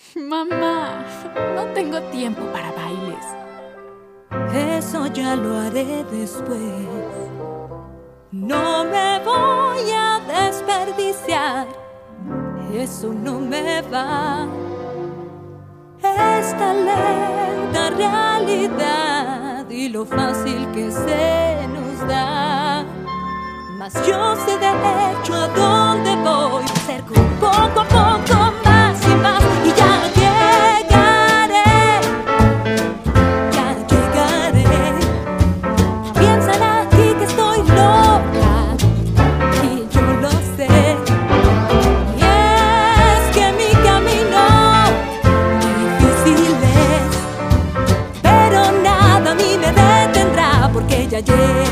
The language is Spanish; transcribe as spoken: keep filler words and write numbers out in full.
Mamá, no tengo tiempo para bailes. Eso ya lo haré después. No me voy a desperdiciar, eso no me va. Esta lenta realidad y lo fácil que se nos da. Mas yo sé de hecho a dónde voy, acerco poco a poco más y más y ya llegaré, ya llegaré. Piensan aquí que estoy loca y yo lo sé. Y es que mi camino difícil es, pero nada a mí me detendrá porque ya llegaré.